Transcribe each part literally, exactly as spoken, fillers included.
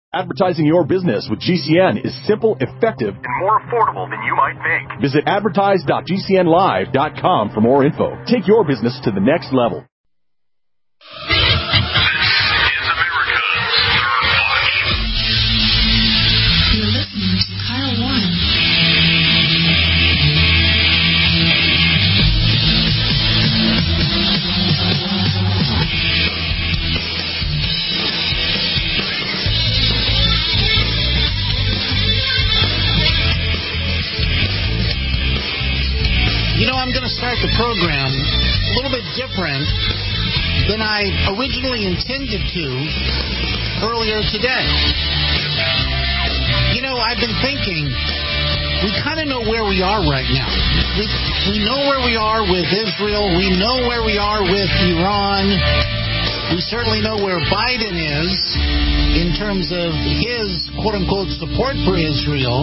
Advertising your business with G C N is simple, effective, and more affordable than you might think. Visit advertise dot g c n live dot com for more info. Take your business to the next level. You're listening to Kyle Warren. You know, I'm going to start the program a little bit different than I originally intended to earlier today. You know, I've been thinking, we kind of know where we are right now. We, we know where we are with Israel. We know where we are with Iran. We certainly know where Biden is in terms of his, quote-unquote, support for Israel,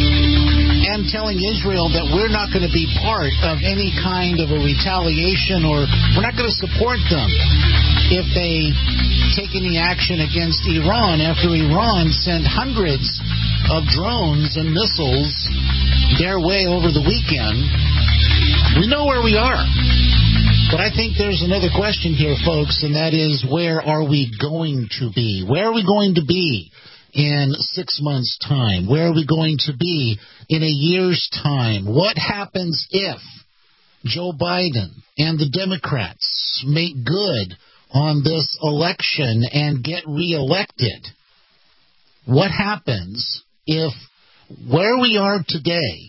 and telling Israel that we're not going to be part of any kind of a retaliation, or we're not going to support them if they take any action against Iran after Iran sent hundreds of drones and missiles their way over the weekend. We know where we are. But I think there's another question here, folks, and that is, where are we going to be? Where are we going to be in six months' time? Where are we going to be in a year's time? What happens if Joe Biden and the Democrats make good on this election and get reelected? What happens if where we are today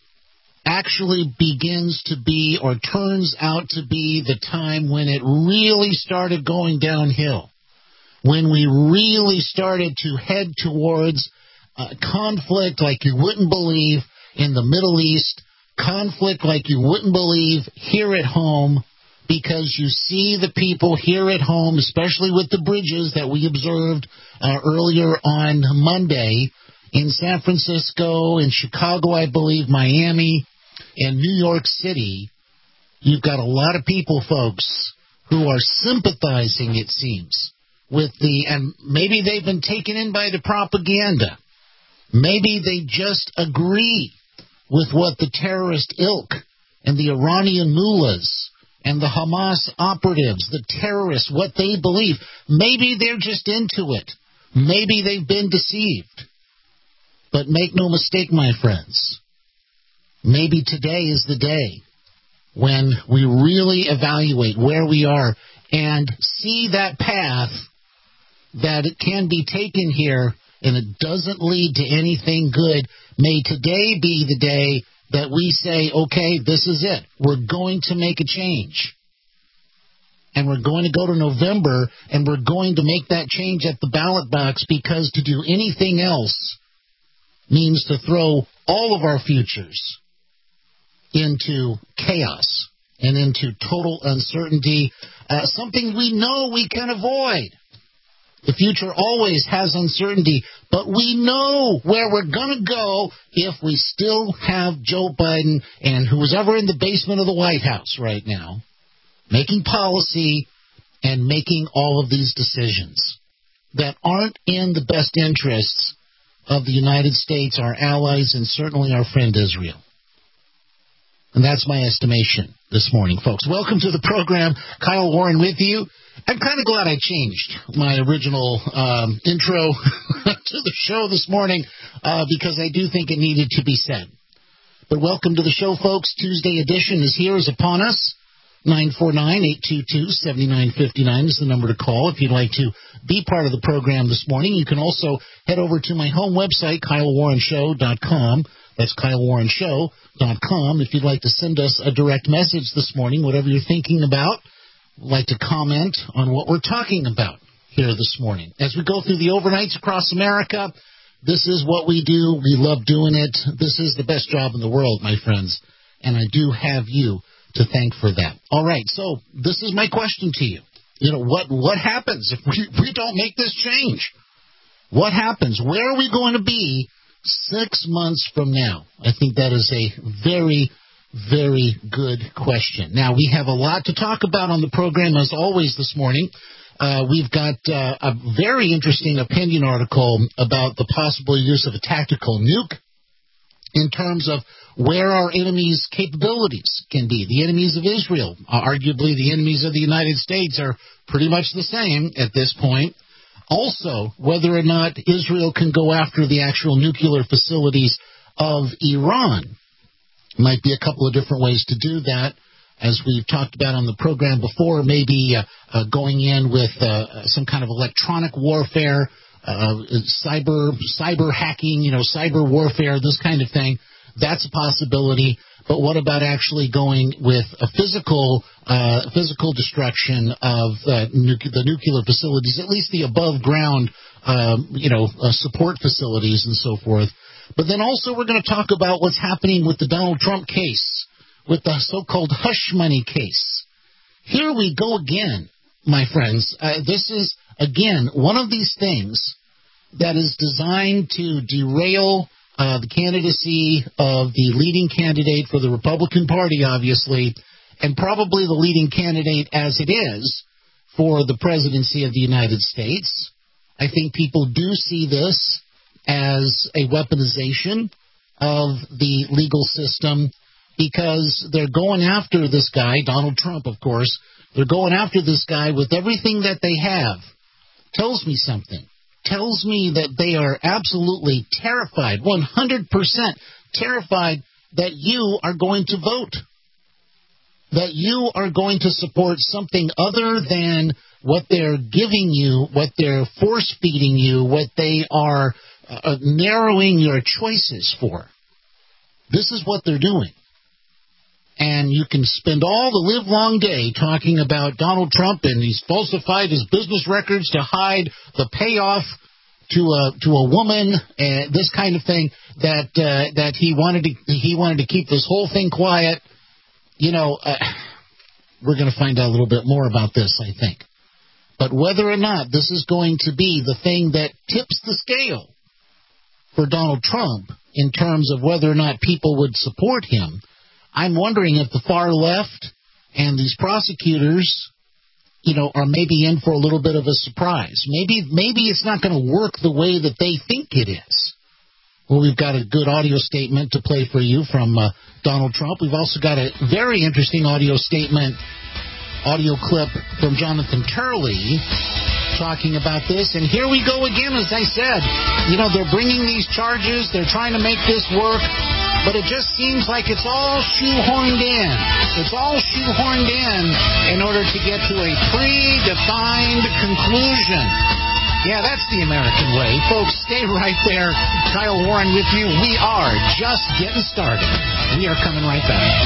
actually begins to be, or turns out to be, the time when it really started going downhill? When we really started to head towards uh, conflict like you wouldn't believe in the Middle East, conflict like you wouldn't believe here at home, because you see the people here at home, especially with the bridges that we observed uh, earlier on Monday in San Francisco, in Chicago, I believe, Miami, and New York City. You've got a lot of people, folks, who are sympathizing, it seems, with the, and maybe they've been taken in by the propaganda. Maybe they just agree with what the terrorist ilk and the Iranian mullahs and the Hamas operatives, the terrorists, what they believe. Maybe they're just into it. Maybe they've been deceived. But make no mistake, my friends, maybe today is the day when we really evaluate where we are and see that path that it can be taken here and it doesn't lead to anything good. May today be the day that we say, okay, this is it. We're going to make a change. And we're going to go to November, and we're going to make that change at the ballot box, because to do anything else means to throw all of our futures into chaos and into total uncertainty, uh, something we know we can avoid. The future always has uncertainty, but we know where we're going to go if we still have Joe Biden and who's ever in the basement of the White House right now, making policy and making all of these decisions that aren't in the best interests of the United States, our allies, and certainly our friend Israel. And that's my estimation this morning, folks. Welcome to the program. Kyle Warren with you. I'm kind of glad I changed my original um, intro to the show this morning uh, because I do think it needed to be said. But welcome to the show, folks. Tuesday edition is here, is upon us. nine four nine, eight two two, seven nine five nine is the number to call if you'd like to be part of the program this morning. You can also head over to my home website, kyle warren show dot com. That's kyle warren show dot com. If you'd like to send us a direct message this morning, whatever you're thinking about, like to comment on what we're talking about here this morning. As we go through the overnights across America, this is what we do. We love doing it. This is the best job in the world, my friends, and I do have you to thank for that. All right, so this is my question to you. You know, what what happens if we, we don't make this change? What happens? Where are we going to be six months from now? I think that is a very, very good question. Now, we have a lot to talk about on the program, as always, this morning. Uh, we've got uh, a very interesting opinion article about the possible use of a tactical nuke in terms of where our enemies' capabilities can be. The enemies of Israel, uh, arguably the enemies of the United States, are pretty much the same at this point. Also, whether or not Israel can go after the actual nuclear facilities of Iran. Might be a couple of different ways to do that. As we've talked about on the program before, maybe uh, uh, going in with uh, some kind of electronic warfare, uh, cyber cyber hacking, you know, cyber warfare, this kind of thing. That's a possibility. But what about actually going with a physical uh, physical destruction of uh, nu- the nuclear facilities, at least the above ground, um, you know, uh, support facilities and so forth. But then also we're going to talk about what's happening with the Donald Trump case, with the so-called hush money case. Here we go again, my friends. Uh, this is, again, one of these things that is designed to derail uh, the candidacy of the leading candidate for the Republican Party, obviously, and probably the leading candidate as it is for the presidency of the United States. I think people do see this as a weaponization of the legal system, because they're going after this guy, Donald Trump, of course. They're going after this guy with everything that they have. Tells me something. Tells me that they are absolutely terrified, one hundred percent terrified that you are going to vote. That you are going to support something other than what they're giving you, what they're force-feeding you, what they are uh, narrowing your choices for. This is what they're doing. And you can spend all the livelong day talking about Donald Trump, and he's falsified his business records to hide the payoff to a to a woman, and this kind of thing. That uh, that he wanted to he wanted to keep this whole thing quiet. You know, uh, we're going to find out a little bit more about this, I think. But whether or not this is going to be the thing that tips the scale for Donald Trump in terms of whether or not people would support him, I'm wondering if the far left and these prosecutors, you know, are maybe in for a little bit of a surprise. Maybe maybe it's not going to work the way that they think it is. Well, we've got a good audio statement to play for you from uh, Donald Trump. We've also got a very interesting audio statement, audio clip from Jonathan Turley talking about this. And here we go again, as I said. You know, they're bringing these charges. They're trying to make this work. But it just seems like it's all shoehorned in. It's all shoehorned in in order to get to a predefined conclusion. Yeah, that's the American way. Folks, stay right there. Kyle Warren with you. We are just getting started. We are coming right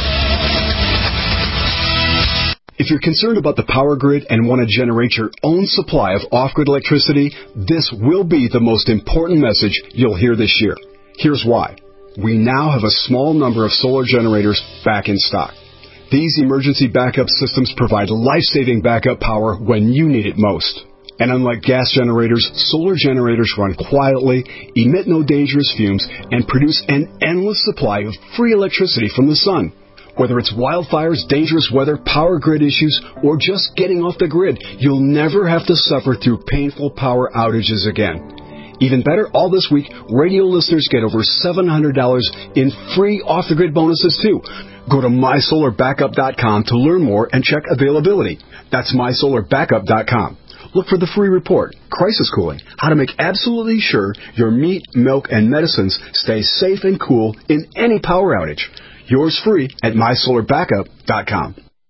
back. If you're concerned about the power grid and want to generate your own supply of off-grid electricity, this will be the most important message you'll hear this year. Here's why. We now have a small number of solar generators back in stock. These emergency backup systems provide life-saving backup power when you need it most. And unlike gas generators, solar generators run quietly, emit no dangerous fumes, and produce an endless supply of free electricity from the sun. Whether it's wildfires, dangerous weather, power grid issues, or just getting off the grid, you'll never have to suffer through painful power outages again. Even better, all this week, radio listeners get over seven hundred dollars in free off-the-grid bonuses, too. Go to my solar backup dot com to learn more and check availability. That's my solar backup dot com. Look for the free report, Crisis Cooling, how to make absolutely sure your meat, milk, and medicines stay safe and cool in any power outage. Yours free at my solar backup dot com.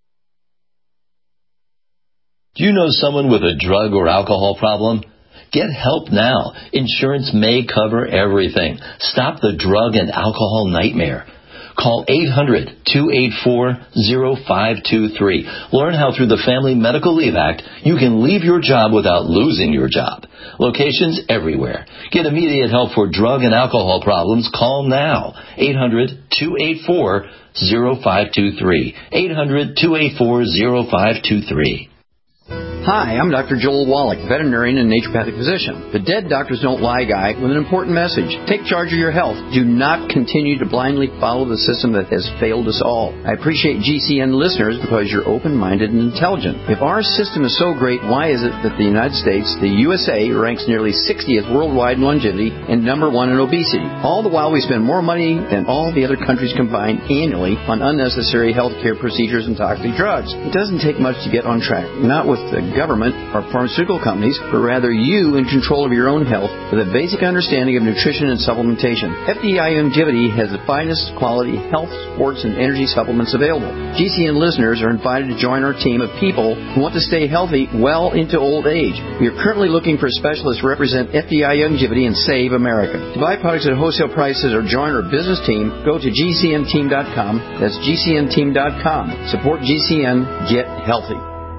Do you know someone with a drug or alcohol problem? Get help now. Insurance may cover everything. Stop the drug and alcohol nightmare. Call eight hundred, two eight four, zero five two three. Learn how through the Family Medical Leave Act you can leave your job without losing your job. Locations everywhere. Get immediate help for drug and alcohol problems. Call now. eight hundred, two eight four, zero five two three. eight hundred, two eight four, zero five two three. Hi, I'm Doctor Joel Wallach, veterinarian and naturopathic physician. The Dead Doctors Don't Lie guy with an important message. Take charge of your health. Do not continue to blindly follow the system that has failed us all. I appreciate G C N listeners because you're open-minded and intelligent. If our system is so great, why is it that the United States, the U S A, ranks nearly sixtieth worldwide in longevity and number one in obesity? All the while we spend more money than all the other countries combined annually on unnecessary healthcare procedures and toxic drugs. It doesn't take much to get on track. Not with the government or pharmaceutical companies, but rather you in control of your own health with a basic understanding of nutrition and supplementation. F D I Longevity has the finest quality health, sports, and energy supplements available. G C N listeners are invited to join our team of people who want to stay healthy well into old age. We are currently looking for specialists to represent F D I Longevity and Save America. To buy products at wholesale prices or join our business team, go to G C N team dot com. That's G C N team dot com. Support G C N. Get healthy.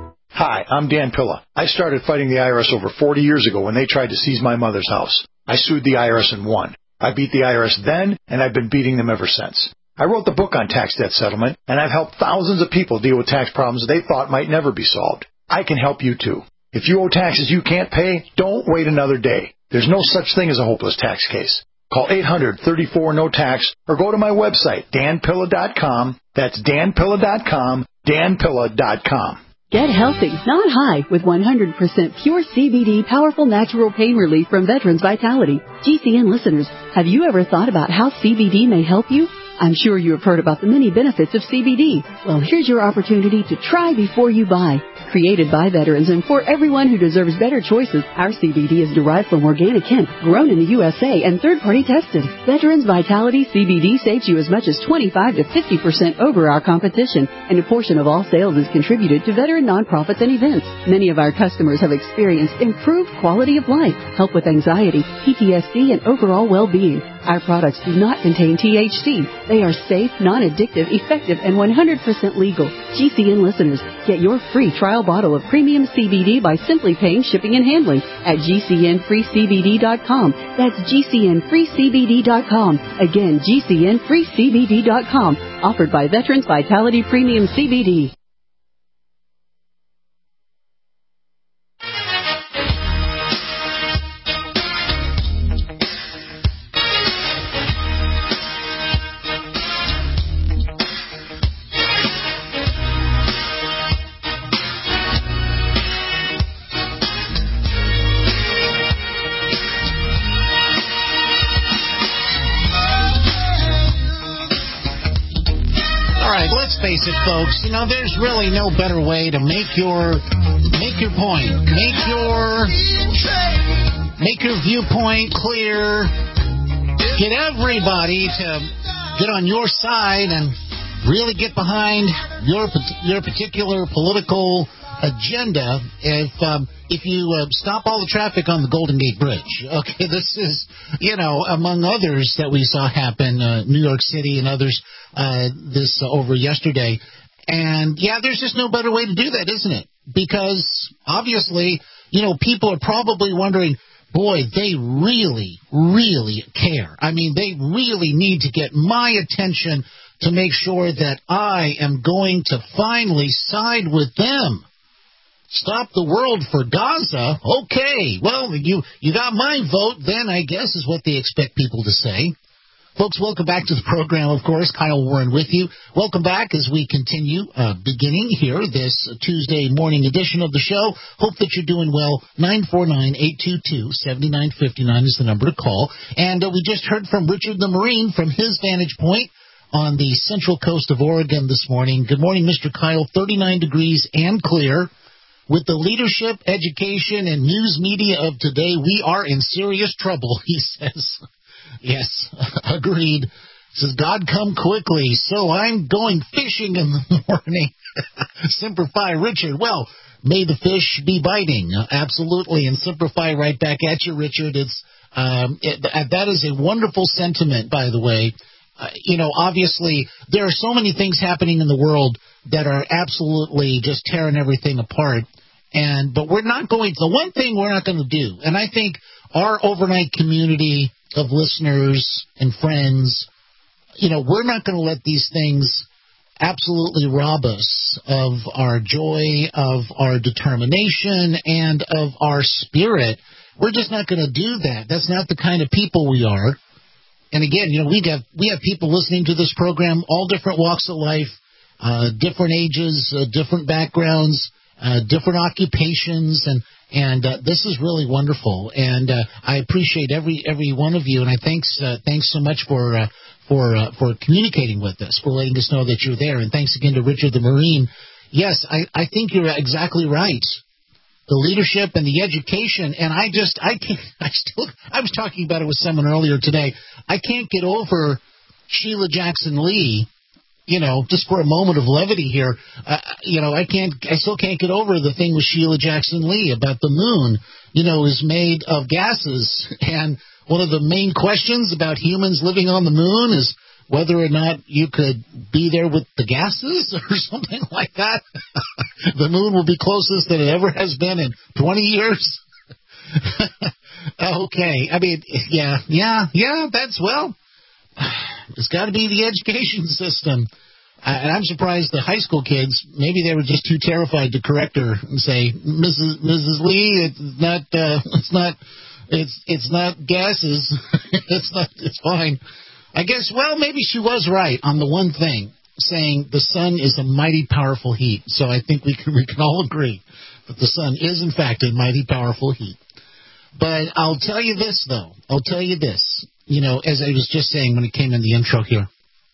Hi, I'm Dan Pilla. I started fighting the I R S over forty years ago when they tried to seize my mother's house. I sued the I R S and won. I beat the I R S then, and I've been beating them ever since. I wrote the book on tax debt settlement, and I've helped thousands of people deal with tax problems they thought might never be solved. I can help you too. If you owe taxes you can't pay, don't wait another day. There's no such thing as a hopeless tax case. Call eight hundred, thirty-four, no tax or go to my website, dan pilla dot com. That's dan pilla dot com, dan pilla dot com. Get healthy, not high, with one hundred percent pure C B D powerful natural pain relief from Veterans Vitality. G C N listeners, have you ever thought about how C B D may help you? I'm sure you have heard about the many benefits of C B D. Well, here's your opportunity to try before you buy. Created by veterans and for everyone who deserves better choices, our C B D is derived from organic hemp, grown in the U S A and third-party tested. Veterans Vitality C B D saves you as much as twenty-five to fifty percent over our competition, and a portion of all sales is contributed to veteran nonprofits and events. Many of our customers have experienced improved quality of life, help with anxiety, P T S D, and overall well-being. Our products do not contain T H C. They are safe, non-addictive, effective, and one hundred percent legal. G C N listeners, get your free trial bottle of premium C B D by simply paying shipping and handling at G C N free C B D dot com. That's G C N free C B D dot com. Again, G C N free C B D dot com. Offered by Veterans Vitality Premium C B D. Face it, folks, you know, there's really no better way to make your make your point, make your make your viewpoint clear, get everybody to get on your side and really get behind your your particular political agenda if um, if you uh, stop all the traffic on the Golden Gate Bridge. Okay, this is, you know, among others that we saw happen, uh, New York City and others uh, this uh, over yesterday. And, yeah, there's just no better way to do that, isn't it? Because, obviously, you know, people are probably wondering, boy, they really, really care. I mean, they really need to get my attention to make sure that I am going to finally side with them. Stop the world for Gaza? Okay, well, you, you got my vote then, I guess, is what they expect people to say. Folks, welcome back to the program, of course. Kyle Warren with you. Welcome back as we continue, uh, beginning here this Tuesday morning edition of the show. Hope that you're doing well. nine four nine, eight two two, seven nine five nine is the number to call. And uh, we just heard from Richard the Marine from his vantage point on the central coast of Oregon this morning. Good morning, Mister Kyle. thirty-nine degrees and clear. With the leadership, education, and news media of today, we are in serious trouble, he says. Yes, agreed. Says, God come quickly, so I'm going fishing in the morning. Semper Fi, Richard. Well, may the fish be biting. Absolutely. And Semper Fi right back at you, Richard. It's um, it, that is a wonderful sentiment, by the way. Uh, you know, obviously, there are so many things happening in the world that are absolutely just tearing everything apart. And but we're not going to, the one thing we're not going to do, and I think our overnight community of listeners and friends, you know, we're not going to let these things absolutely rob us of our joy, of our determination, and of our spirit. We're just not going to do that. That's not the kind of people we are. And again, you know, we have we have people listening to this program, all different walks of life, uh, different ages, uh, different backgrounds, uh, different occupations, and and uh, this is really wonderful. And uh, I appreciate every every one of you, and I thanks uh, thanks so much for uh, for uh, for communicating with us, for letting us know that you're there. And thanks again to Richard the Marine. Yes, I, I think you're exactly right. The leadership and the education, and I just, I can't, I still, I was talking about it with someone earlier today. I can't get over Sheila Jackson Lee, you know, just for a moment of levity here. Uh, you know, I can't, I still can't get over the thing with Sheila Jackson Lee about the moon, you know, is made of gases. And one of the main questions about humans living on the moon is whether or not you could be there with the gases or something like that. The moon will be closest than it ever has been in twenty years. Okay. I mean, yeah, yeah, yeah, that's, well, it's got to be the education system. And I'm surprised the high school kids, maybe they were just too terrified to correct her and say, Missus Missus Lee, it's not, uh, it's not, it's, it's not gases. It's not, it's fine. I guess, well, maybe she was right on the one thing, saying the sun is a mighty powerful heat. So I think we can we can all agree that the sun is, in fact, a mighty powerful heat. But I'll tell you this, though. I'll tell you this. You know, as I was just saying when it came in the intro here,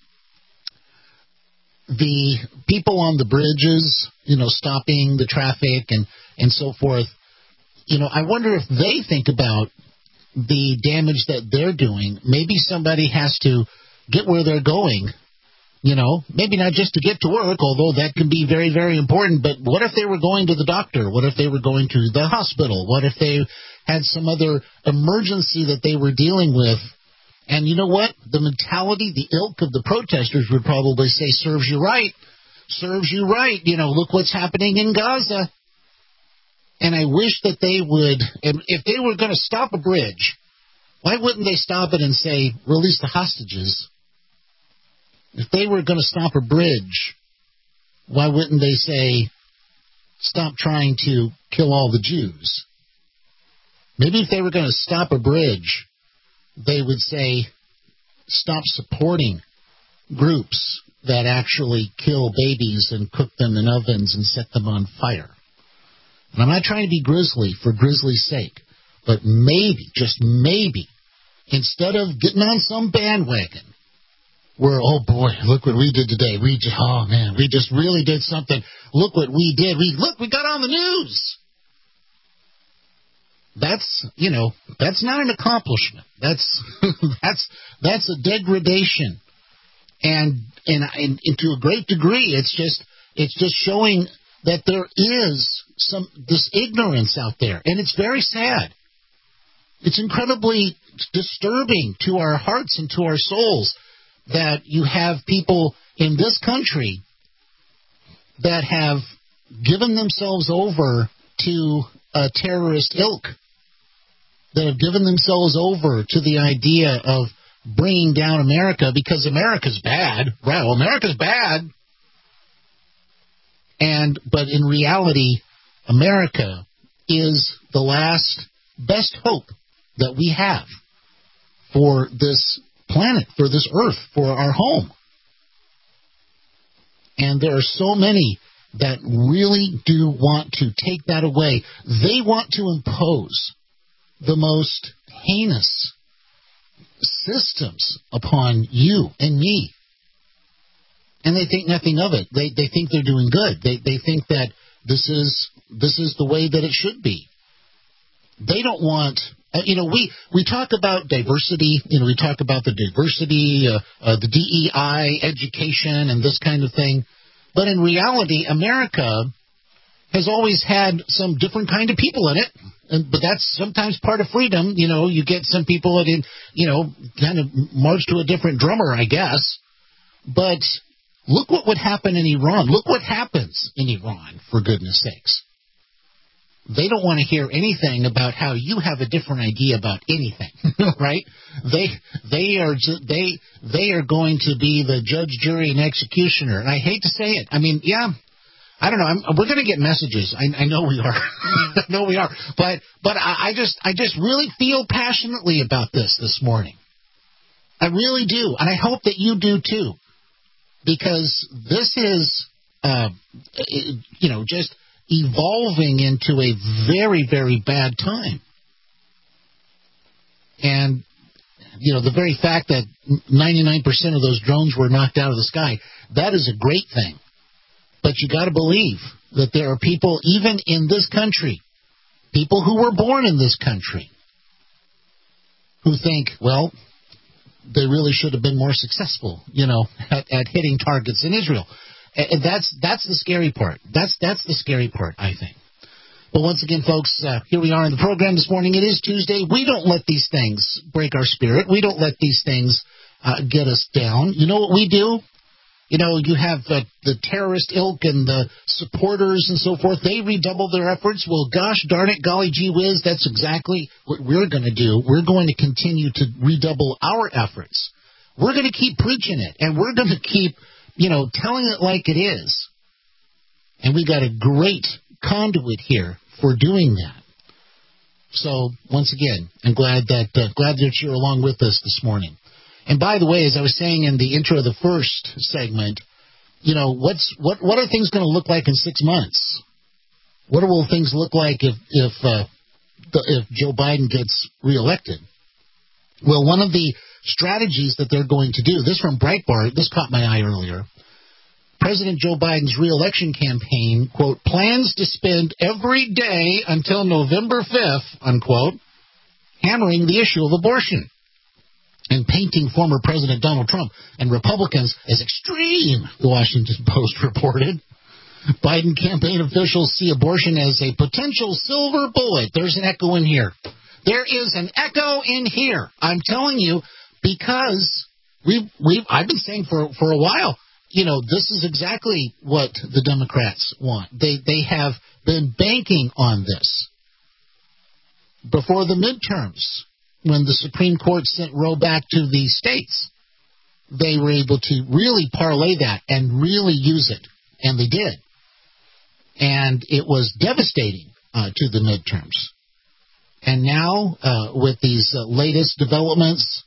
the people on the bridges, you know, stopping the traffic and, and so forth, you know, I wonder if they think about the damage that they're doing. Maybe somebody has to get where they're going, you know, maybe not just to get to work, although that can be very, very important, but what if they were going to the doctor? What if they were going to the hospital? What if they had some other emergency that they were dealing with? And you know what? The mentality, the ilk of the protesters would probably say, serves you right, serves you right. You know, look what's happening in Gaza. And I wish that they would, if they were going to stop a bridge, why wouldn't they stop it and say, release the hostages? If they were going to stop a bridge, why wouldn't they say, stop trying to kill all the Jews? Maybe if they were going to stop a bridge, they would say, stop supporting groups that actually kill babies and cook them in ovens and set them on fire. And I'm not trying to be grisly for grisly's sake, but maybe, just maybe, instead of getting on some bandwagon where, oh boy, look what we did today. We just, oh man, we just really did something. Look what we did. We look, we got on the news. That's, you know, that's not an accomplishment. That's that's that's a degradation, and and, and and to a great degree, it's just it's just showing that there is some this ignorance out there, and it's very sad. It's incredibly disturbing to our hearts and to our souls that you have people in this country that have given themselves over to a terrorist ilk, that have given themselves over to the idea of bringing down America because America's bad. Well, America's bad. And but in reality, America is the last best hope that we have for this planet, for this earth, for our home. And there are so many that really do want to take that away. They want to impose the most heinous systems upon you and me. And they think nothing of it. They they think they're doing good. They they think that this is this is the way that it should be. They don't want, uh, you know, we, we talk about diversity. You know, we talk about the diversity, uh, uh, the D E I, education, and this kind of thing. But in reality, America has always had some different kind of people in it. And, but that's sometimes part of freedom. You know, you get some people that, in, you know, kind of march to a different drummer, I guess. But look what would happen in Iran. Look what happens in Iran, for goodness sakes. they don't want to hear anything about how you have a different idea about anything, right? They they are they they are going to be the judge, jury, and executioner. And I hate to say it. I mean, yeah, I don't know. I'm, we're going to get messages. I, I know we are. I know we are. But but I, I just I just really feel passionately about this this morning. I really do, and I hope that you do too, because this is, uh, you know, just evolving into a very, very bad time. And, you know, the very fact that ninety-nine percent of those drones were knocked out of the sky, that is a great thing. But you got to believe that there are people, even in this country, people who were born in this country, who think, well, they really should have been more successful, you know, at, at hitting targets in Israel. And that's that's the scary part. That's that's the scary part, I think. But once again, folks, uh, here we are in the program this morning. It is Tuesday. We don't let these things break our spirit. We don't let these things uh, get us down. You know what we do? You know, you have uh, the terrorist ilk and the supporters and so forth. They redouble their efforts. Well, gosh darn it, golly gee whiz, that's exactly what we're going to do. We're going to continue to redouble our efforts. We're going to keep preaching it, and we're going to keep, you know, telling it like it is. And we got a great conduit here for doing that. So, once again, I'm glad that uh, glad that you're along with us this morning. And by the way, as I was saying in the intro of the first segment, you know, what's what what are things going to look like in six months? What will things look like if if uh, the, if Joe Biden gets reelected? Well, one of the strategies that they're going to do, this from Breitbart, this caught my eye earlier. President Joe Biden's reelection campaign, quote, plans to spend every day until November fifth, unquote, hammering the issue of abortion and painting former President Donald Trump and Republicans as extreme, the Washington Post reported. Biden campaign officials see abortion as a potential silver bullet. There's an echo in here. There is an echo in here. I'm telling you, because we've, we've, I've been saying for, for a while, you know, this is exactly what the Democrats want. They they have been banking on this. Before the midterms, when the Supreme Court sent Roe back to the states, they were able to really parlay that and really use it. And they did. And it was devastating uh, to the midterms. And now, uh, with these uh, latest developments,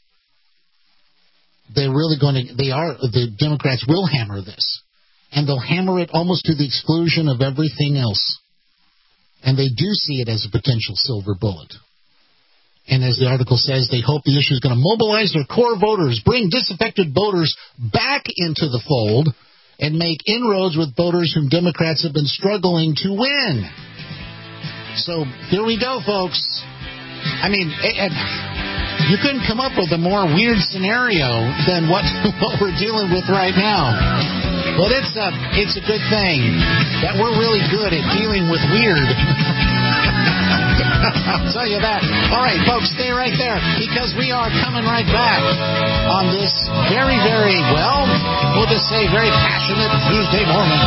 they're really going to, they are, the Democrats will hammer this. And they'll hammer it almost to the exclusion of everything else. And they do see it as a potential silver bullet. And as the article says, they hope the issue is going to mobilize their core voters, bring disaffected voters back into the fold, and make inroads with voters whom Democrats have been struggling to win. So here we go, folks. I mean, and you couldn't come up with a more weird scenario than what what we're dealing with right now. But it's a, it's a good thing that we're really good at dealing with weird. I'll tell you that. All right, folks, stay right there, because we are coming right back on this very, very, well, we'll just say very passionate Tuesday morning.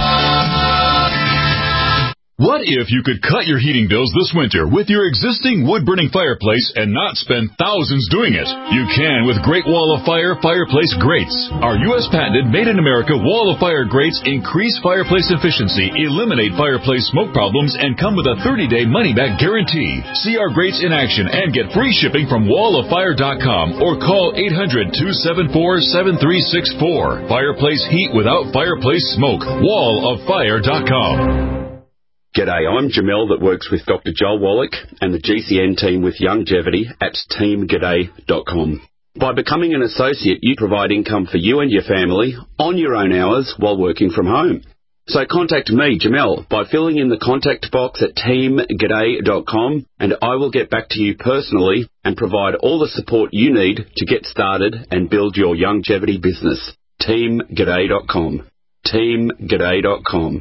What if you could cut your heating bills this winter with your existing wood-burning fireplace and not spend thousands doing it? You can with Great Wall of Fire Fireplace Grates. Our U S patented made-in-America Wall of Fire grates increase fireplace efficiency, eliminate fireplace smoke problems, and come with a thirty-day money-back guarantee. See our grates in action and get free shipping from wall of fire dot com or call eight hundred, two seven four, seven three six four. Fireplace heat without fireplace smoke. wall of fire dot com. G'day, I'm Jamel that works with Doctor Joel Wallach and the G C N team with Longevity at team g'day dot com. By becoming an associate, you provide income for you and your family on your own hours while working from home. So contact me, Jamel, by filling in the contact box at team g'day dot com, and I will get back to you personally and provide all the support you need to get started and build your longevity business. team g'day dot com. team g'day dot com.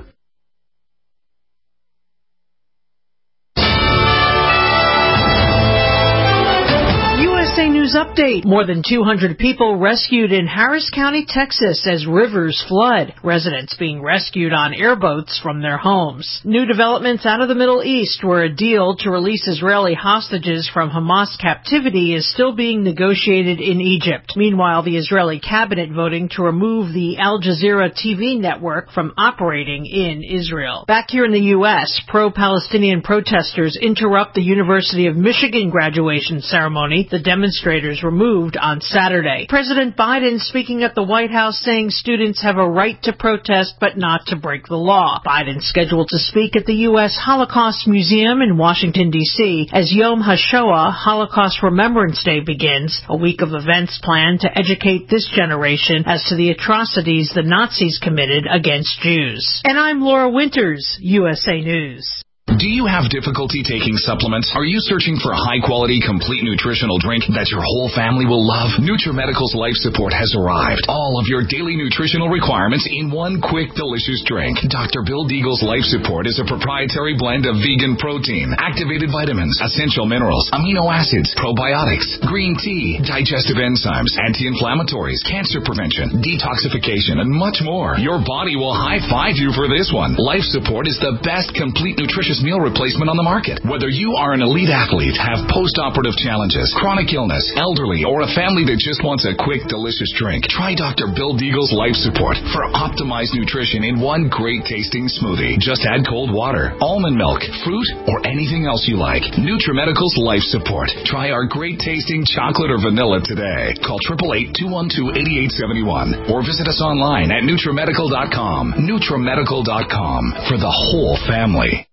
U S A News News update. More than two hundred people rescued in Harris County, Texas as rivers flood. Residents being rescued on airboats from their homes. New developments out of the Middle East, where a deal to release Israeli hostages from Hamas captivity is still being negotiated in Egypt. Meanwhile, the Israeli cabinet voting to remove the Al Jazeera T V network from operating in Israel. Back here in the U S, pro-Palestinian protesters interrupt the University of Michigan graduation ceremony. The demonstrators were moved on Saturday. President Biden speaking at the White House saying students have a right to protest but not to break the law. Biden scheduled to speak at the U S Holocaust Museum in Washington, D C as Yom HaShoah, Holocaust Remembrance Day, begins, a week of events planned to educate this generation as to the atrocities the Nazis committed against Jews. And I'm Laura Winters, U S A News. Do you have difficulty taking supplements? Are you searching for a high-quality, complete nutritional drink that your whole family will love? NutriMedical's Life Support has arrived. All of your daily nutritional requirements in one quick, delicious drink. Doctor Bill Deagle's Life Support is a proprietary blend of vegan protein, activated vitamins, essential minerals, amino acids, probiotics, green tea, digestive enzymes, anti-inflammatories, cancer prevention, detoxification, and much more. Your body will high-five you for this one. Life Support is the best complete nutritious meal replacement on the market. Whether you are an elite athlete, have post-operative challenges, chronic illness, elderly, or a family that just wants a quick, delicious drink, try Doctor Bill Deagle's Life Support for optimized nutrition in one great-tasting smoothie. Just add cold water, almond milk, fruit, or anything else you like. NutriMedical's Life Support. Try our great-tasting chocolate or vanilla today. Call eight eight eight, two one two, eight eight seven one or visit us online at NutriMedical dot com. NutriMedical dot com for the whole family.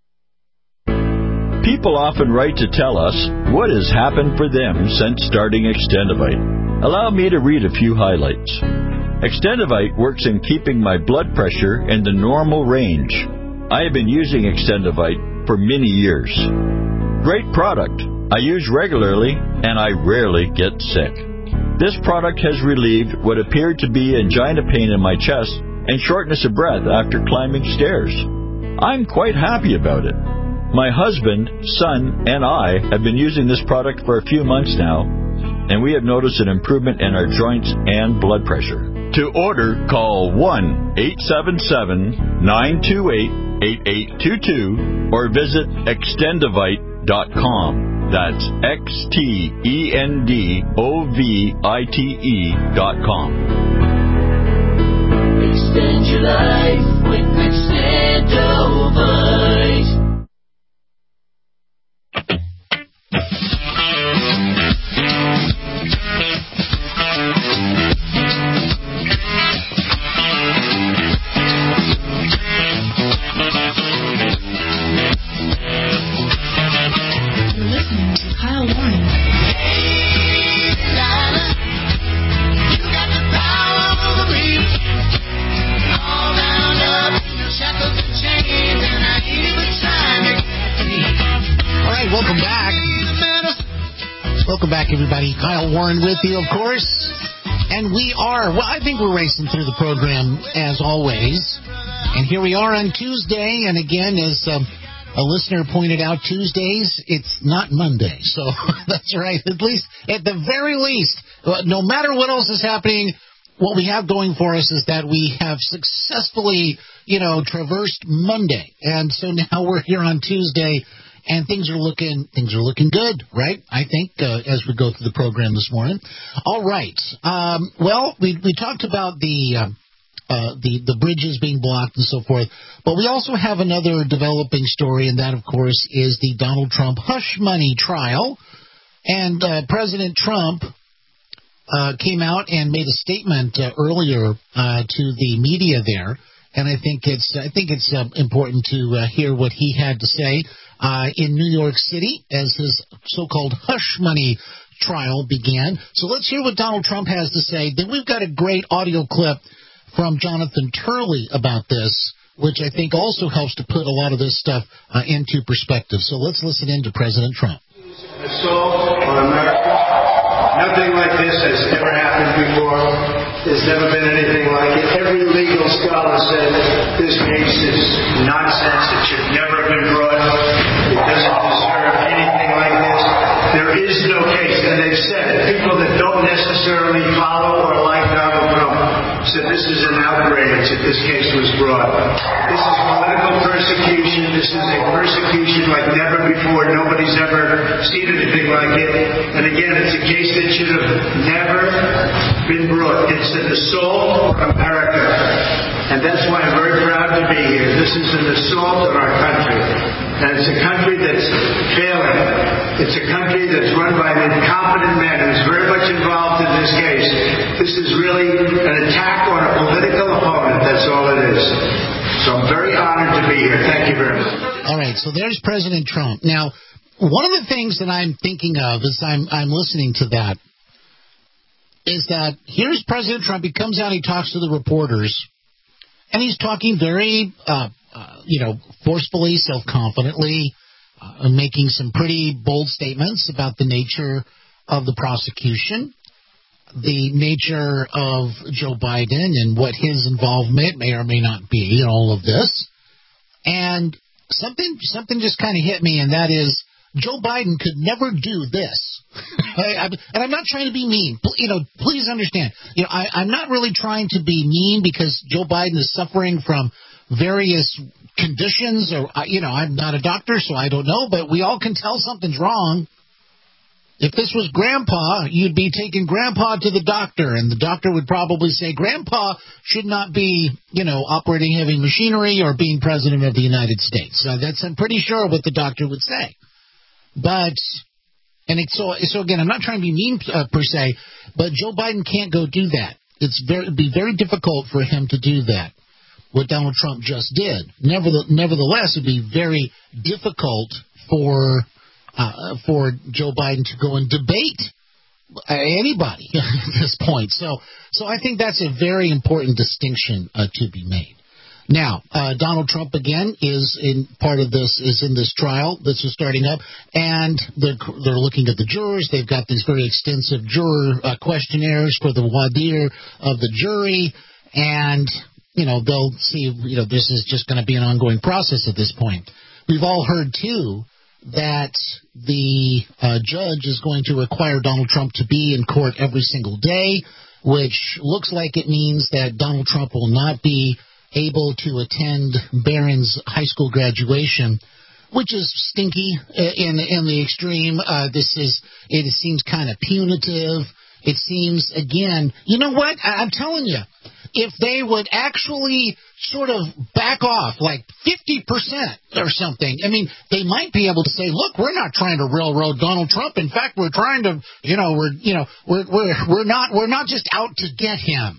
People often write to tell us what has happened for them since starting Extendivite. Allow me to read a few highlights. Extendivite works in keeping my blood pressure in the normal range. I have been using Extendivite for many years. Great product. I use regularly and I rarely get sick. This product has relieved what appeared to be angina pain in my chest and shortness of breath after climbing stairs. I'm quite happy about it. My husband, son, and I have been using this product for a few months now, and we have noticed an improvement in our joints and blood pressure. To order, call one eight seven seven, nine two eight, eight eight two two or visit extendivite dot com. That's X T E N D O V I T E dot com. Extend your life with Extendivite. Welcome back, everybody. Kyle Warren with you, of course. And we are, well, I think we're racing through the program, as always. And here we are on Tuesday. And again, as um, a listener pointed out, Tuesdays, it's not Monday. So that's right. At least, at the very least, no matter what else is happening, what we have going for us is that we have successfully, you know, traversed Monday. And so now we're here on Tuesday. And things are looking things are looking good, right? I think uh, as we go through the program this morning. All right. Um, well, we we talked about the uh, uh, the the bridges being blocked and so forth, but we also have another developing story, and that, of course, is the Donald Trump hush money trial. And uh, President Trump uh, came out and made a statement uh, earlier uh, to the media there, and I think it's I think it's uh, important to uh, hear what he had to say. Uh, in New York City, as his so-called hush money trial began. So let's hear what Donald Trump has to say. Then we've got a great audio clip from Jonathan Turley about this, which I think also helps to put a lot of this stuff uh, into perspective. So let's listen in to President Trump. Assault on America, Nothing like this has ever happened before. There's never been anything like it. Every legal scholar said this case is nonsense. It should never have been brought. It doesn't deserve anything like this. There is no case, and they've said it. People that don't necessarily follow or like Donald Trump said this is an outrage that this case was brought. This is political persecution. This is a persecution like never before. Nobody's ever seen anything like it. And again, it's a case that should have never been brought. It's an assault on America. And that's why I'm very proud to be here. This is an assault on our country. And it's a country that's failing. It's a country that's run by an incompetent man who's very much involved in this case. This is really an attack on a political opponent. That's all it is. So I'm very honored to be here. Thank you very much. All right, so there's President Trump. Now, one of the things that I'm thinking of as I'm, I'm listening to that is that here's President Trump. He comes out, he talks to the reporters, and he's talking very, uh, uh, you know, forcefully, self-confidently, uh, making some pretty bold statements about the nature of the prosecution, the nature of Joe Biden and what his involvement may or may not be in all of this. And something something just kind of hit me, and that is Joe Biden could never do this. I, I, and I'm not trying to be mean. You know, please understand. You know, I, I'm not really trying to be mean because Joe Biden is suffering from various conditions, or you know, I'm not a doctor, so I don't know. But we all can tell something's wrong. If this was Grandpa, you'd be taking Grandpa to the doctor, and the doctor would probably say, Grandpa should not be, you know, operating heavy machinery or being president of the United States. So that's, I'm pretty sure, what the doctor would say. But, and it's so, so again, I'm not trying to be mean uh, per se, but Joe Biden can't go do that. It's very, it'd be very difficult for him to do that, what Donald Trump just did. Nevertheless, nevertheless it'd be very difficult for Uh, for Joe Biden to go and debate uh, anybody at this point. So so I think that's a very important distinction uh, to be made. Now, uh, Donald Trump, again, is in part of this, is in this trial. This is starting up, and they're, they're looking at the jurors. They've got these very extensive juror uh, questionnaires for the voir dire of the jury, and, you know, they'll see, you know, this is just going to be an ongoing process at this point. We've all heard, too, that the uh, judge is going to require Donald Trump to be in court every single day, which looks like it means that Donald Trump will not be able to attend Barron's high school graduation, which is stinky in in the extreme. Uh, this is it seems kind of punitive. It seems, again, you know what? I, I'm telling you, if they would actually sort of back off like fifty percent or something, I mean, they might be able to say, look, we're not trying to railroad Donald Trump. In fact, we're trying to, you know, we're, you know, we're, we're, we're not, we're not just out to get him.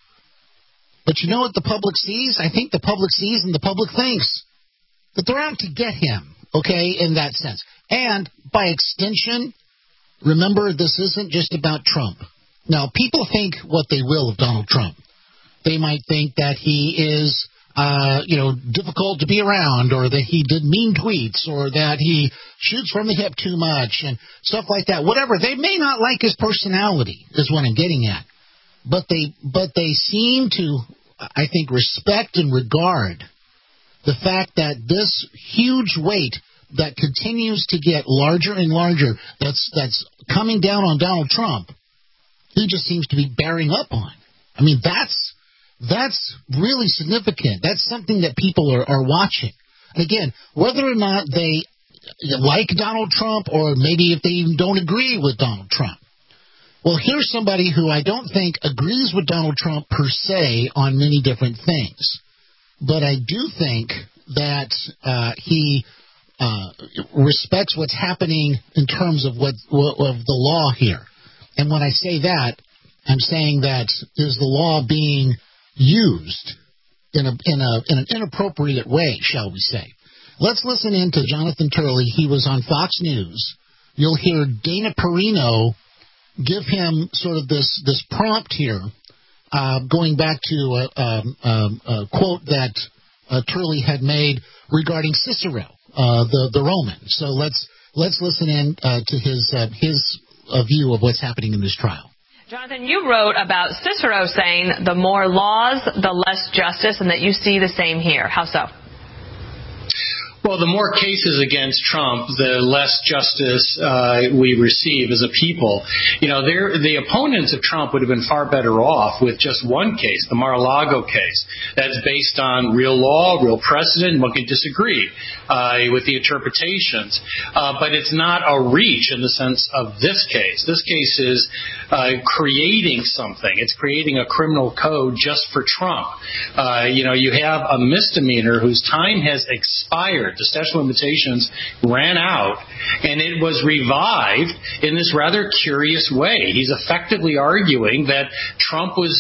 But you know what the public sees? I think the public sees and the public thinks that they're out to get him, okay, in that sense. And by extension, remember, this isn't just about Trump. Now, people think what they will of Donald Trump. They might think that he is, uh, you know, difficult to be around, or that he did mean tweets, or that he shoots from the hip too much, and stuff like that. Whatever. They may not like his personality, is what I'm getting at. But they, but they seem to, I think, respect and regard the fact that this huge weight that continues to get larger and larger, that's that's coming down on Donald Trump, he just seems to be bearing up on. I mean, that's that's really significant. That's something that people are, are watching. And again, whether or not they like Donald Trump, or maybe if they even don't agree with Donald Trump. Well, here's somebody who I don't think agrees with Donald Trump per se on many different things. But I do think that uh, he uh, respects what's happening in terms of what, what of the law here. And when I say that, I'm saying that is the law being used in a in a in an inappropriate way, shall we say? Let's listen in to Jonathan Turley. He was on Fox News. You'll hear Dana Perino give him sort of this this prompt here, uh, going back to a, um, um, a quote that uh, Turley had made regarding Cicero, uh, the the Roman. So let's let's listen in uh, to his uh, his a view of what's happening in this trial. Jonathan, you wrote about Cicero saying the more laws, the less justice, and that you see the same here. How so? Well, the more cases against Trump, the less justice uh, we receive as a people. You know, the opponents of Trump would have been far better off with just one case, the Mar-a-Lago case. That's based on real law, real precedent. One can disagree uh, with the interpretations. Uh, but it's not a reach in the sense of this case. This case is uh, creating something. It's creating a criminal code just for Trump. Uh, you know, you have a misdemeanor whose time has expired. The statute of limitations ran out, and it was revived in this rather curious way. He's effectively arguing that Trump was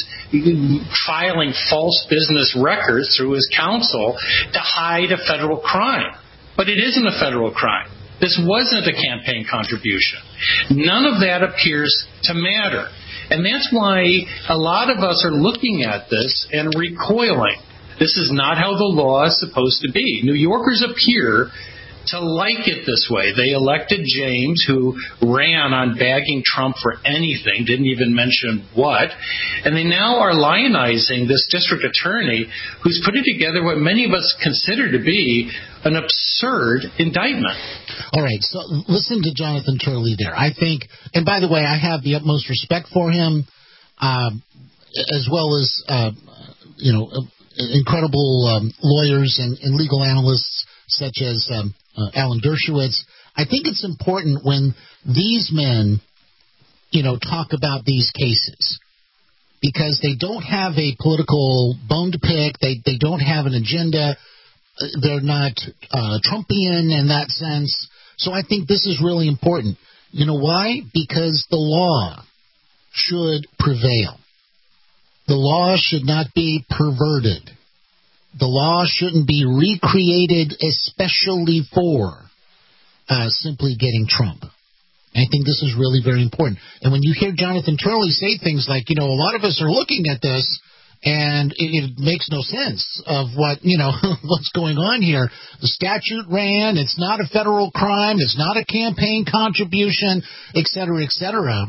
filing false business records through his counsel to hide a federal crime. But it isn't a federal crime. This wasn't a campaign contribution. None of that appears to matter. And that's why a lot of us are looking at this and recoiling. This is not how the law is supposed to be. New Yorkers appear to like it this way. They elected James, who ran on bagging Trump for anything, didn't even mention what, and they now are lionizing this district attorney who's putting together what many of us consider to be an absurd indictment. All right, so listen to Jonathan Turley there. I think, and by the way, I have the utmost respect for him, uh, as well as, uh, you know, uh, incredible um, lawyers and, and legal analysts such as um, uh, Alan Dershowitz. I think it's important when these men, you know, talk about these cases because they don't have a political bone to pick. They they don't have an agenda. They're not uh, Trumpian in that sense. So I think this is really important. You know why? Because the law should prevail. The law should not be perverted. The law shouldn't be recreated especially for uh, simply getting Trump. I think this is really very important. And when you hear Jonathan Turley say things like, you know, a lot of us are looking at this and it, it makes no sense of what, you know, what's going on here. The statute ran. It's not a federal crime. It's not a campaign contribution, et cetera, et cetera.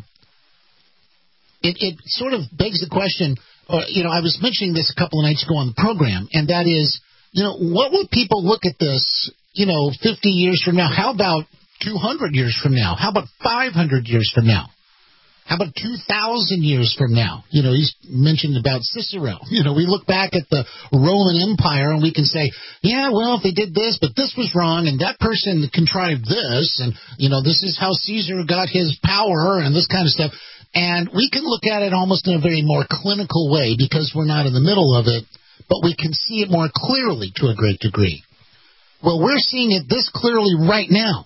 It, it sort of begs the question, uh, you know, I was mentioning this a couple of nights ago on the program, and that is, you know, what would people look at this, you know, fifty years from now? How about two hundred years from now? How about five hundred years from now? How about two thousand years from now? You know, he's mentioned about Cicero. You know, we look back at the Roman Empire and we can say, yeah, well, if they did this, but this was wrong, and that person contrived this, and, you know, this is how Caesar got his power and this kind of stuff. And we can look at it almost in a very more clinical way because we're not in the middle of it, but we can see it more clearly to a great degree. Well, we're seeing it this clearly right now.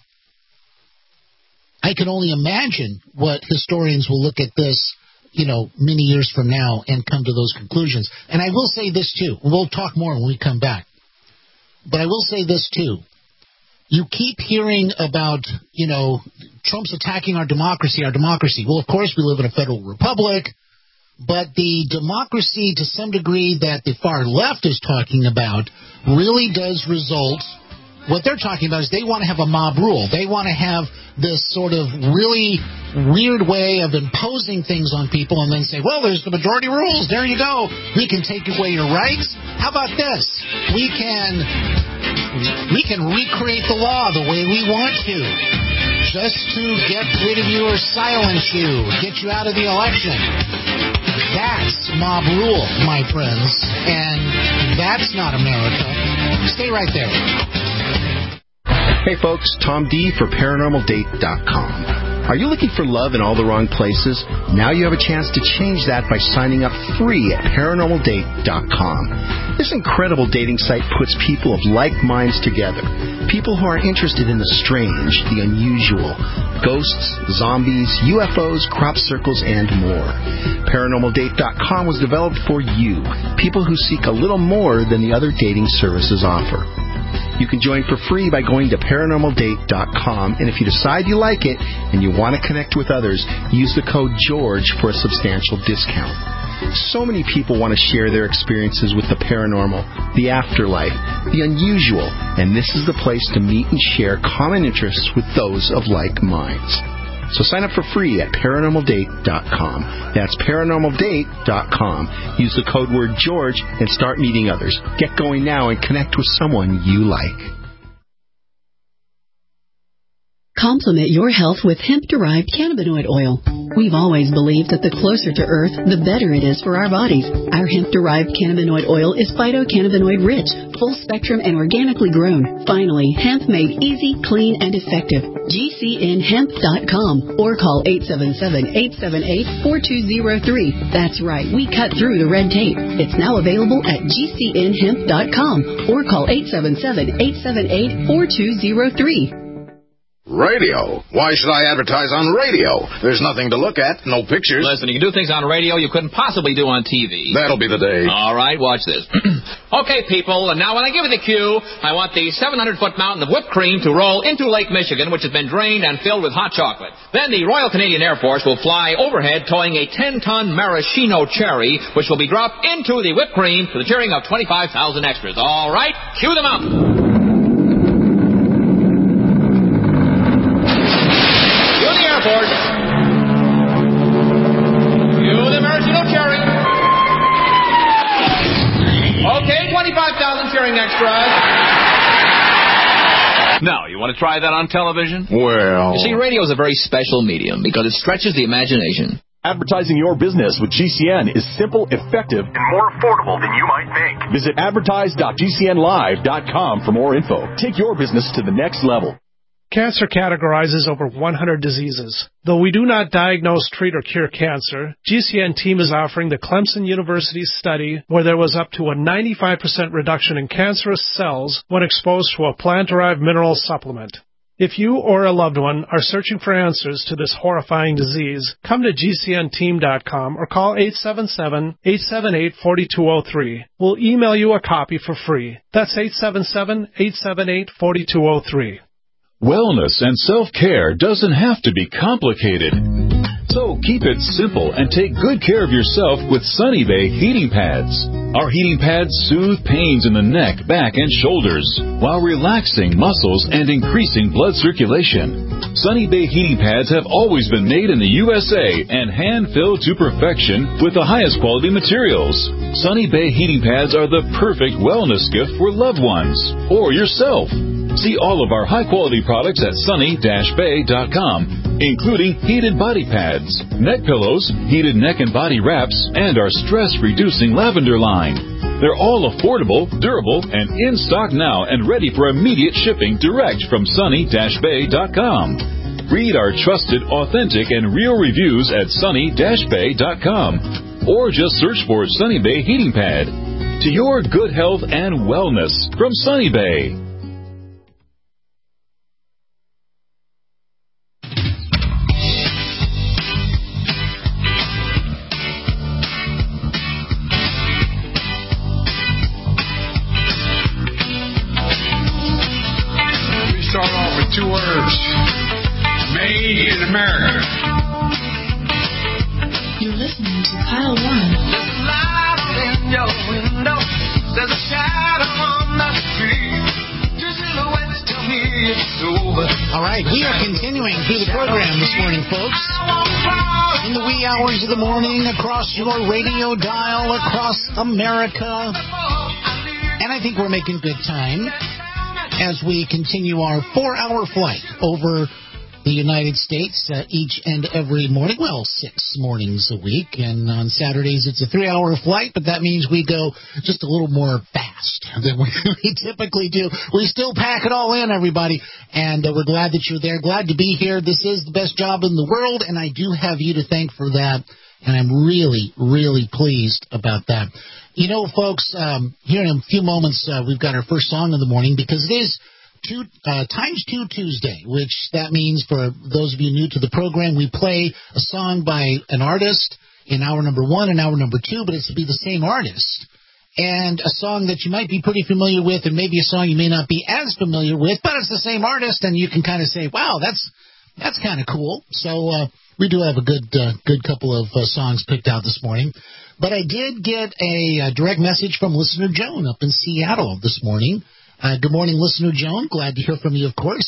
I can only imagine what historians will look at this, you know, many years from now and come to those conclusions. And I will say this, too. We'll talk more when we come back. But I will say this, too. You keep hearing about, you know, Trump's attacking our democracy, our democracy. Well, of course, we live in a federal republic, but the democracy, to some degree, that the far left is talking about really does result. What they're talking about is they want to have a mob rule. They want to have this sort of really weird way of imposing things on people and then say, well, there's the majority rules. There you go. We can take away your rights. How about this? We can we can recreate the law the way we want to, just to get rid of you or silence you, get you out of the election. That's mob rule, my friends, and that's not America. Stay right there. Hey folks, Tom D for Paranormal Date dot com. Are you looking for love in all the wrong places? Now you have a chance to change that by signing up free at Paranormal Date dot com. This incredible dating site puts people of like minds together. People who are interested in the strange, the unusual, ghosts, zombies, U F Os, crop circles, and more. Paranormal Date dot com was developed for you, people who seek a little more than the other dating services offer. You can join for free by going to Paranormal Date dot com, and if you decide you like it and you want to connect with others, use the code GEORGE for a substantial discount. So many people want to share their experiences with the paranormal, the afterlife, the unusual, and this is the place to meet and share common interests with those of like minds. So sign up for free at paranormal date dot com. That's paranormal date dot com. Use the code word George and start meeting others. Get going now and connect with someone you like. Complement your health with hemp-derived cannabinoid oil. We've always believed that the closer to Earth, the better it is for our bodies. Our hemp-derived cannabinoid oil is phytocannabinoid-rich, full-spectrum, and organically grown. Finally, hemp made easy, clean, and effective. G C N hemp dot com or call eight seven seven, eight seven eight, four two zero three. That's right, we cut through the red tape. It's now available at G C N hemp dot com or call eight seven seven, eight seven eight, four two zero three. Radio? Why should I advertise on radio? There's nothing to look at, no pictures. Listen, you can do things on radio you couldn't possibly do on T V. That'll be the day. All right, watch this. Okay, people, and now when I give you the cue, I want the seven hundred foot mountain of whipped cream to roll into Lake Michigan, which has been drained and filled with hot chocolate. Then the Royal Canadian Air Force will fly overhead towing a ten ton maraschino cherry, which will be dropped into the whipped cream to the cheering of twenty-five thousand extras. All right, cue the mountain. Force. You the maraschino cherry. Okay, twenty-five thousand cheering extras. Now, you want to try that on television? Well... You see, radio is a very special medium because it stretches the imagination. Advertising your business with G C N is simple, effective, and more affordable than you might think. Visit advertise dot G C N live dot com for more info. Take your business to the next level. Cancer categorizes over one hundred diseases. Though we do not diagnose, treat, or cure cancer, G C N team is offering the Clemson University study where there was up to a ninety-five percent reduction in cancerous cells when exposed to a plant-derived mineral supplement. If you or a loved one are searching for answers to this horrifying disease, come to G C N team dot com or call eight seven seven, eight seven eight, four two zero three. We'll email you a copy for free. That's eight seven seven, eight seven eight, four two zero three. Wellness and self-care doesn't have to be complicated. So keep it simple and take good care of yourself with Sunny Bay heating pads. Our heating pads soothe pains in the neck, back, and shoulders while relaxing muscles and increasing blood circulation. Sunny Bay heating pads have always been made in the U S A and hand-filled to perfection with the highest quality materials. Sunny Bay heating pads are the perfect wellness gift for loved ones or yourself. See all of our high-quality products at sunny dash bay dot com, including heated body pads, neck pillows, heated neck and body wraps, and our stress-reducing lavender line. They're all affordable, durable, and in stock now and ready for immediate shipping direct from sunny dash bay dot com. Read our trusted, authentic, and real reviews at sunny dash bay dot com, or just search for Sunny Bay Heating Pad. To your good health and wellness from Sunny Bay. Two words. Made in America. You're listening to Kyle Warren. There's a light in your window. There's a shadow on the street. Two silhouettes tell me it's over. All right, we are continuing through the program this morning, folks. In the wee hours of the morning, across your radio dial, across America. And I think we're making good time as we continue our four-hour flight over the United States uh, each and every morning. Well, six mornings a week. And on Saturdays, it's a three-hour flight, but that means we go just a little more fast than we typically do. We still pack it all in, everybody, and uh, we're glad that you're there. Glad to be here. This is the best job in the world, and I do have you to thank for that, and I'm really, really pleased about that. You know, folks, um, here in a few moments, uh, we've got our first song of the morning because it is two, uh, Times Two Tuesday, which that means for those of you new to the program, we play a song by an artist in hour number one and hour number two, but it's to be the same artist. And a song that you might be pretty familiar with and maybe a song you may not be as familiar with, but it's the same artist, and you can kind of say, wow, that's that's kind of cool. So uh, we do have a good, uh, good couple of uh, songs picked out this morning. But I did get a, a direct message from listener Joan up in Seattle this morning. Uh, good morning, listener Joan. Glad to hear from you, of course.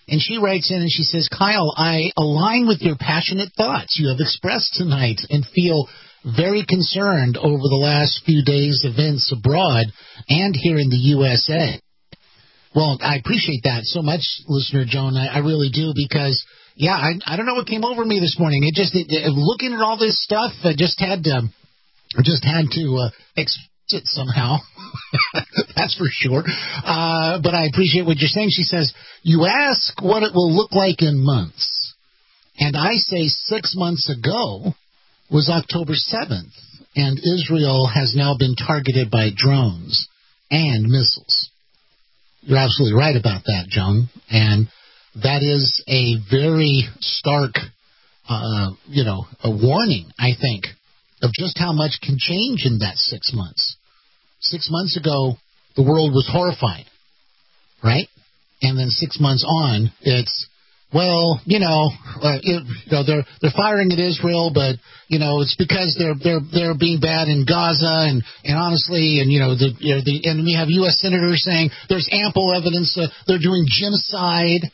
And she writes in and she says, Kyle, I align with your passionate thoughts you have expressed tonight and feel very concerned over the last few days' events abroad and here in the U S A. Well, I appreciate that so much, listener Joan. I, I really do, because, yeah, I, I don't know what came over me this morning. It just, it, it, looking at all this stuff, I just had to, I just had to uh, express it somehow. That's for sure. Uh, but I appreciate what you're saying. She says, you ask what it will look like in months. And I say six months ago was October seventh, and Israel has now been targeted by drones and missiles. You're absolutely right about that, Joan. And that is a very stark, uh, you know, a warning, I think, of just how much can change in that six months. Six months ago, the world was horrified, right? And then six months on, it's, well, you know, uh, it, you know, they're they're firing at Israel, but you know, it's because they're they're they're being bad in Gaza, and, and honestly, and you know, the, you know, the and we have U S senators saying there's ample evidence uh, they're doing genocide.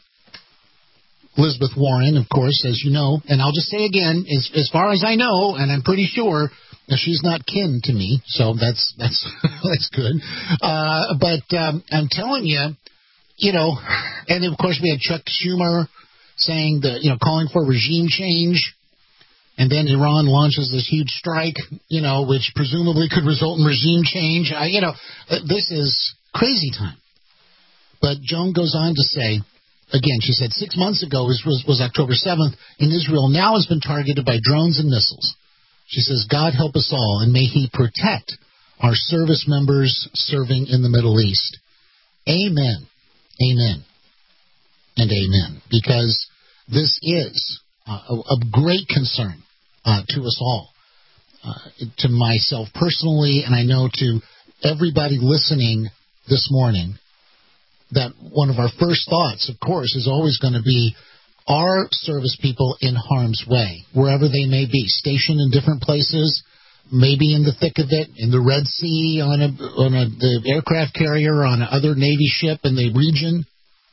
Elizabeth Warren, of course, as you know, and I'll just say again, as as far as I know, and I'm pretty sure that she's not kin to me, so that's that's that's good. Uh, but um, I'm telling you, you know, and of course we had Chuck Schumer saying that, you know, calling for regime change, and then Iran launches this huge strike, you know, which presumably could result in regime change. I, you know, this is crazy time. But Joan goes on to say, again, she said six months ago was, was, was October seventh, and Israel now has been targeted by drones and missiles. She says, God help us all, and may he protect our service members serving in the Middle East. Amen. Amen. And amen. Because this is uh, a, a great concern uh, to us all, uh, to myself personally, and I know to everybody listening this morning, that one of our first thoughts, of course, is always going to be our service people in harm's way, wherever they may be, stationed in different places, maybe in the thick of it, in the Red Sea, on a on a the aircraft carrier, on another Navy ship in the region.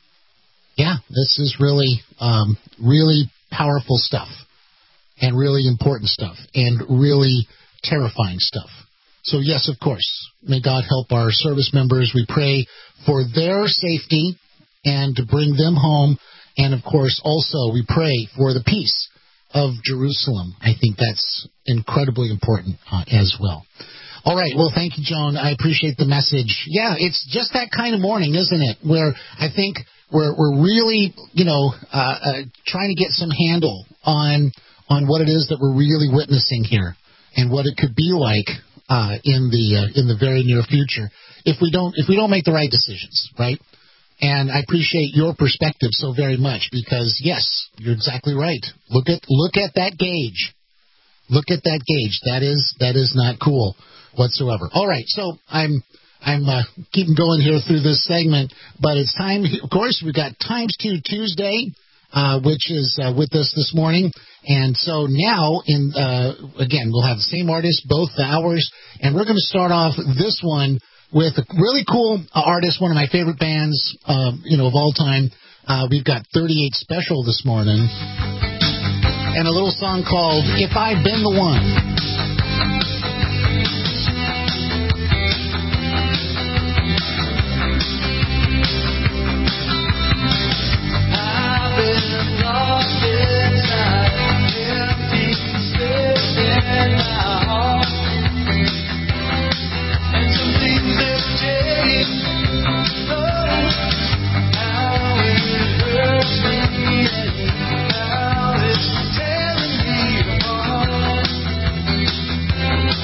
Yeah, this is really, um, really powerful stuff, and really important stuff, and really terrifying stuff. So, yes, of course, may God help our service members. We pray for their safety and to bring them home. And, of course, also we pray for the peace of Jerusalem. I think that's incredibly important uh, as well. All right. Well, thank you, Joan. I appreciate the message. Yeah, it's just that kind of morning, isn't it, where I think we're, we're really, you know, uh, uh, trying to get some handle on on what it is that we're really witnessing here and what it could be like uh, in the uh, in the very near future if we don't if we don't make the right decisions, right? And I appreciate your perspective so very much because, yes, you're exactly right. Look at look at that gauge. Look at that gauge. That is that is not cool whatsoever. All right, so I'm I'm uh, keeping going here through this segment, but it's time. Of course, we've got Times Two Tuesday, uh, which is uh, with us this morning, and so now in uh, again we'll have the same artist both the hours, and we're going to start off this one with a really cool artist, one of my favorite bands, uh, you know, of all time. Uh, we've got thirty-eight Special this morning, and a little song called "If I've Been the One." Now it's tearing me apart.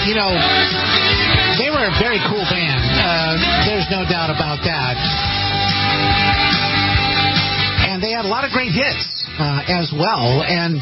you know, they were a very cool band. Uh, there's no doubt about that. And they had a lot of great hits uh, as well. And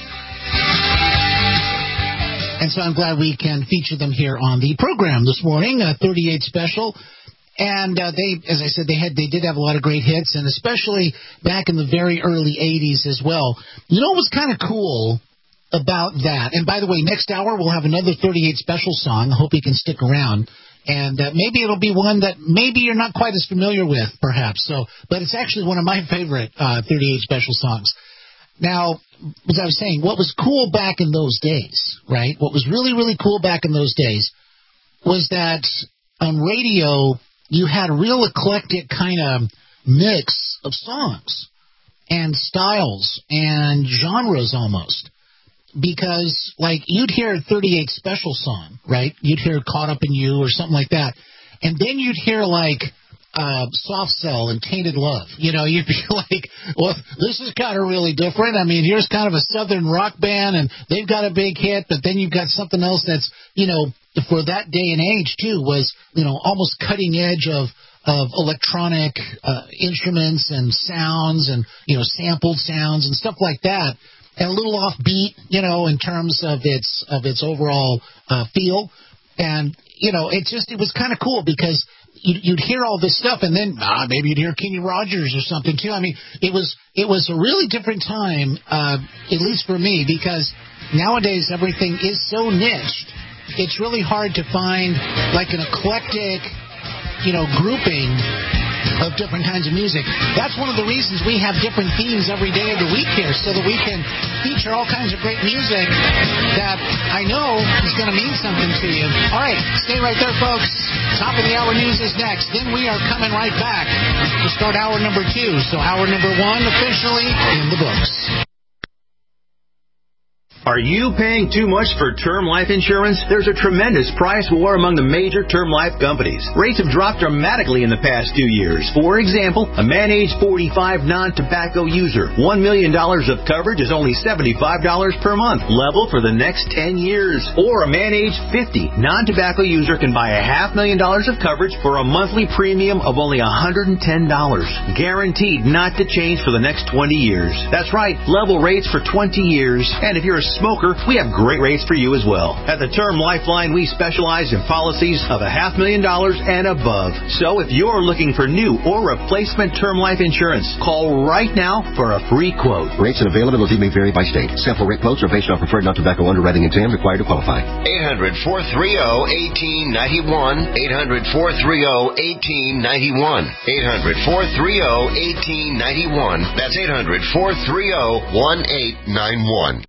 and so I'm glad we can feature them here on the program this morning, uh, thirty-eight Special. And uh, they, as I said, they had they did have a lot of great hits, and especially back in the very early eighties as well. You know what was kind of cool about that? And by the way, next hour we'll have another thirty-eight Special song. I hope you can stick around. And uh, maybe it'll be one that maybe you're not quite as familiar with, perhaps. So, but it's actually one of my favorite uh, thirty-eight Special songs. Now, as I was saying, what was cool back in those days, right? What was really, really cool back in those days was that on radio you had a real eclectic kind of mix of songs and styles and genres almost. Because, like, you'd hear a thirty-eight Special song, right? You'd hear Caught Up in You or something like that. And then you'd hear, like, uh, Soft Cell and Tainted Love. You know, you'd be like, well, this is kind of really different. I mean, here's kind of a southern rock band, and they've got a big hit, but then you've got something else that's, you know, for that day and age, too, was, you know, almost cutting edge of of electronic uh, instruments and sounds and, you know, sampled sounds and stuff like that. And a little offbeat, you know, in terms of its of its overall uh, feel, and you know, it just it was kind of cool because you'd, you'd hear all this stuff, and then ah, maybe you'd hear Kenny Rogers or something too. I mean, it was it was a really different time, uh, at least for me, because nowadays everything is so niched. It's really hard to find like an eclectic, you know, grouping of different kinds of music. That's one of the reasons we have different themes every day of the week here, so that we can feature all kinds of great music that I know is going to mean something to you. All right, stay right there, folks. Top of the hour news is next. Then we are coming right back to start hour number two. So hour number one officially in the books. Are you paying too much for term life insurance? There's a tremendous price war among the major term life companies. Rates have dropped dramatically in the past two years. For example, a man age forty-five non-tobacco user, one million dollars of coverage is only seventy-five dollars per month, level for the next ten years. Or a man age fifty non-tobacco user can buy a half million dollars of coverage for a monthly premium of only one hundred ten dollars, guaranteed not to change for the next twenty years. That's right, level rates for twenty years. And if you're a smoker, we have great rates for you as well. At the Term Lifeline, we specialize in policies of a half million dollars and above. So if you're looking for new or replacement term life insurance, call right now for a free quote. Rates and availability may vary by state. Sample rate quotes are based on preferred non-tobacco underwriting exam required to qualify. eight hundred, four three zero, one eight nine one. eight hundred, four three zero, one eight nine one. eight hundred, four three zero, one eight nine one. That's eight hundred, four three zero, one eight nine one.